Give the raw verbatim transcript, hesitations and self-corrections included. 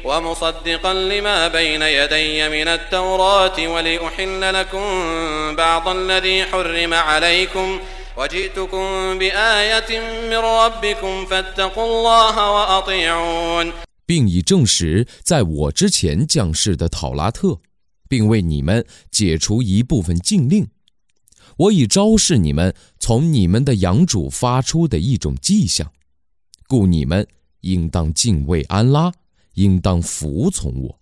ومصدقا لما بين يدي من التوراة ولأحل لكم بعض الذي حرم عليكم وجئتكم بآية من ربكم فاتقوا الله وأطيعون， 并以证实在我之前降世的讨拉特，并为你们解除一部分禁令。我已昭示你们从你们的养主发出的一种迹象，故你们应当敬畏安拉，应当服从我。